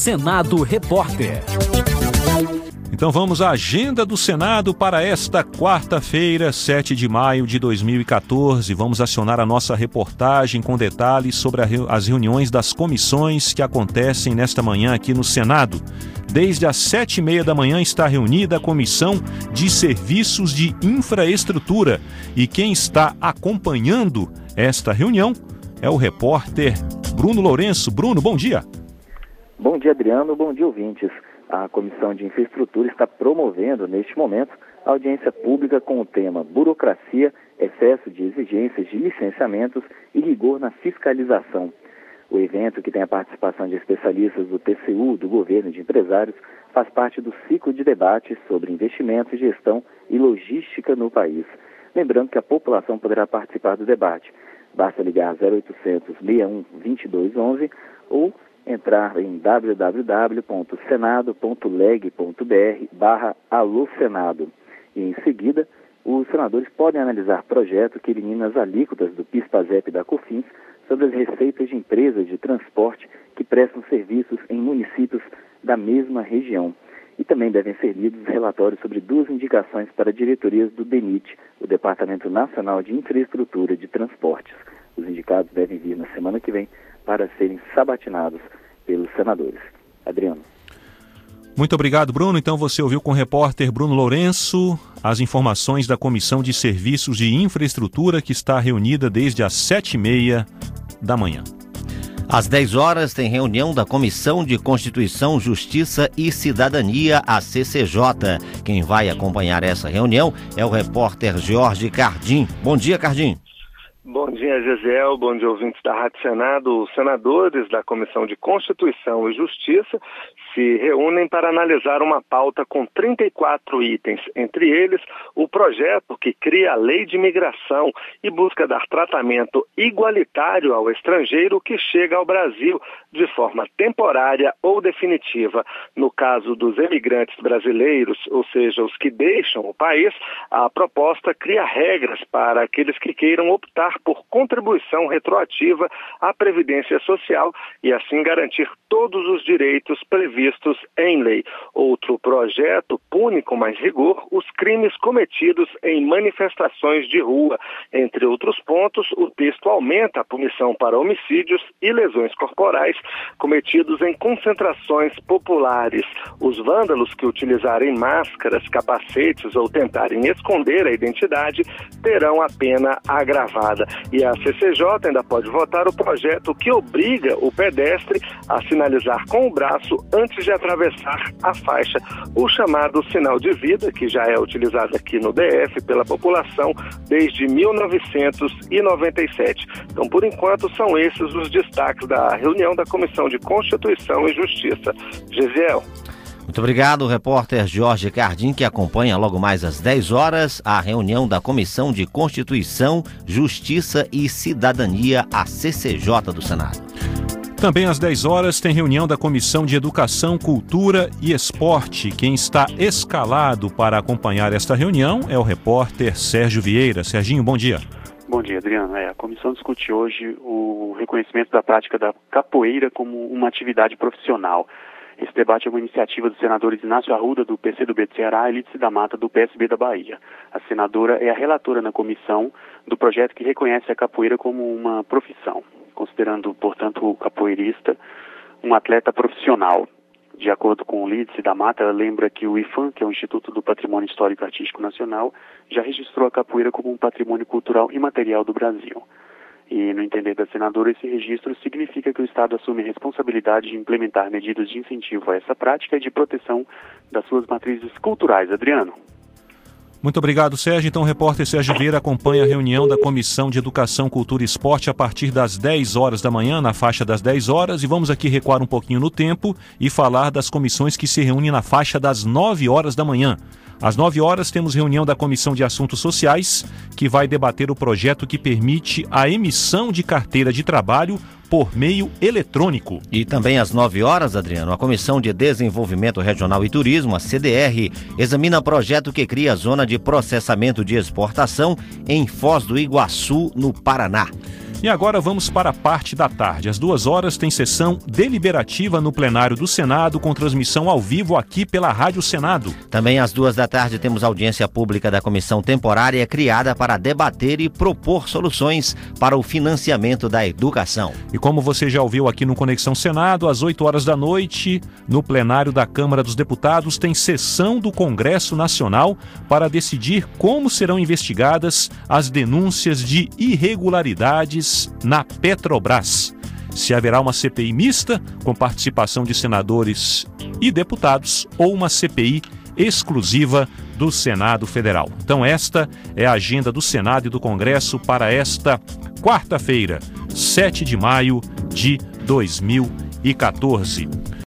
Senado Repórter. Então vamos à agenda do Senado para esta quarta-feira, 7 de maio de 2014. Vamos acionar a nossa reportagem com detalhes sobre as reuniões das comissões que acontecem nesta manhã aqui no Senado. Desde as 7h30 da manhã está reunida a Comissão de Serviços de Infraestrutura. E quem está acompanhando esta reunião é o repórter Bruno Lourenço. Bruno, bom dia. Bom dia, Adriano. Bom dia, ouvintes. A Comissão de Infraestrutura está promovendo, neste momento, a audiência pública com o tema Burocracia, excesso de exigências de licenciamentos e rigor na fiscalização. O evento, que tem a participação de especialistas do TCU, do governo e de empresários, faz parte do ciclo de debates sobre investimentos, gestão e logística no país. Lembrando que a população poderá participar do debate. Basta ligar 0800 61 2211 ou entrar em www.senado.leg.br/alô-senado. E em seguida, os senadores podem analisar projeto que elimina as alíquotas do PIS/PASEP e da COFINS sobre as receitas de empresas de transporte que prestam serviços em municípios da mesma região. E também devem ser lidos relatórios sobre 2 indicações para diretorias do DENIT, o Departamento Nacional de Infraestrutura de Transportes. Os indicados devem vir na semana que vem para serem sabatinados pelos senadores. Adriano. Muito obrigado, Bruno. Então você ouviu com o repórter Bruno Lourenço as informações da Comissão de Serviços de Infraestrutura, que está reunida desde as 7h30 da manhã. Às 10 horas tem reunião da Comissão de Constituição, Justiça e Cidadania, a CCJ. Quem vai acompanhar essa reunião é o repórter Jorge Cardim. Bom dia, Cardim. Bom dia, Gesiel. Bom dia, ouvintes da Rádio Senado. Os senadores da Comissão de Constituição e Justiça se reúnem para analisar uma pauta com 34 itens, entre eles o projeto que cria a Lei de Imigração e busca dar tratamento igualitário ao estrangeiro que chega ao Brasil de forma temporária ou definitiva. No caso dos imigrantes brasileiros, ou seja, os que deixam o país, a proposta cria regras para aqueles que queiram optar por contribuição retroativa à Previdência Social e assim garantir todos os direitos previstos em lei. Outro projeto pune com mais rigor os crimes cometidos em manifestações de rua. Entre outros pontos, o texto aumenta a punição para homicídios e lesões corporais cometidos em concentrações populares. Os vândalos que utilizarem máscaras, capacetes ou tentarem esconder a identidade terão a pena agravada. E a CCJ ainda pode votar o projeto que obriga o pedestre a sinalizar com o braço antes de atravessar a faixa, o chamado sinal de vida, que já é utilizado aqui no DF pela população desde 1997. Então, por enquanto, são esses os destaques da reunião da Comissão de Constituição e Justiça. Gesiel. Muito obrigado, repórter Jorge Cardim, que acompanha logo mais às 10 horas a reunião da Comissão de Constituição, Justiça e Cidadania, a CCJ do Senado. Também às 10 horas tem reunião da Comissão de Educação, Cultura e Esporte. Quem está escalado para acompanhar esta reunião é o repórter Sérgio Vieira. Serginho, bom dia. Bom dia, Adriano. A comissão discute hoje o reconhecimento da prática da capoeira como uma atividade profissional. Esse debate é uma iniciativa dos senadores Inácio Arruda, do PCdoB do Ceará, e Lídice da Mata, do PSB da Bahia. A senadora é a relatora na comissão do projeto que reconhece a capoeira como uma profissão, considerando, portanto, o capoeirista um atleta profissional. De acordo com o Lídice da Mata, ela lembra que o IFAM, que é o Instituto do Patrimônio Histórico e Artístico Nacional, já registrou a capoeira como um patrimônio cultural imaterial do Brasil. E, no entender da senadora, esse registro significa que o Estado assume a responsabilidade de implementar medidas de incentivo a essa prática e de proteção das suas matrizes culturais. Adriano. Muito obrigado, Sérgio. Então, o repórter Sérgio Vieira acompanha a reunião da Comissão de Educação, Cultura e Esporte a partir das 10 horas da manhã, na faixa das 10 horas. E vamos aqui recuar um pouquinho no tempo e falar das comissões que se reúnem na faixa das 9 horas da manhã. Às 9 horas temos reunião da Comissão de Assuntos Sociais, que vai debater o projeto que permite a emissão de carteira de trabalho por meio eletrônico. E também às 9 horas, Adriano, a Comissão de Desenvolvimento Regional e Turismo, a CDR, examina projeto que cria a zona de processamento de exportação em Foz do Iguaçu, no Paraná. E agora vamos para a parte da tarde. Às 14h tem sessão deliberativa no plenário do Senado com transmissão ao vivo aqui pela Rádio Senado. Também às 14h temos audiência pública da comissão temporária criada para debater e propor soluções para o financiamento da educação. E como você já ouviu aqui no Conexão Senado, às 20h, no plenário da Câmara dos Deputados, tem sessão do Congresso Nacional para decidir como serão investigadas as denúncias de irregularidades na Petrobras. Se haverá uma CPI mista, com participação de senadores e deputados, ou uma CPI exclusiva do Senado Federal. Então esta é a agenda do Senado e do Congresso para esta quarta-feira, 7 de maio de 2014.